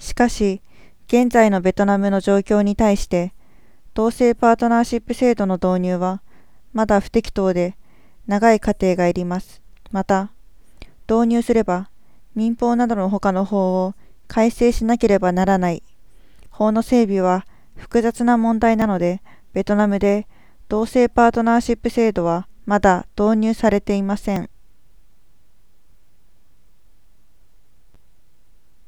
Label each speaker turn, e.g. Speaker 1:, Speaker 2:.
Speaker 1: しかし、現在のベトナムの状況に対して、同性パートナーシップ制度の導入は、まだ不適当で、長い過程がいります。また、導入すれば、民法などの他の法を改正しなければならない法の整備は複雑な問題なので、ベトナムで同性パートナーシップ制度はまだ導入されていません。